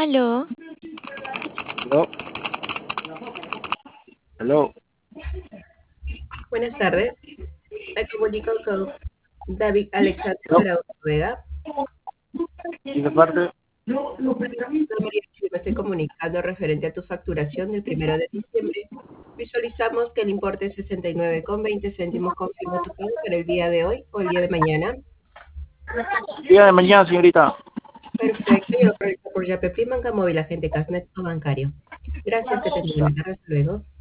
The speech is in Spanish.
Aló, Aló, aló. Buenas tardes, me comunico con David Alexander No, Zaragoza Vega. y de parte, María, me estoy comunicando referente a tu facturación del 1 de diciembre. Visualizamos que el importe es 69,20 céntimos. Confirmo tu pago para el día de hoy o el día de mañana. día de mañana, señorita. Perfecto, yo lo realizo por Yape Prima, Banca Móvil, Agente Casnet o Bancario. Gracias, que tengan una buena tarde. Hasta luego.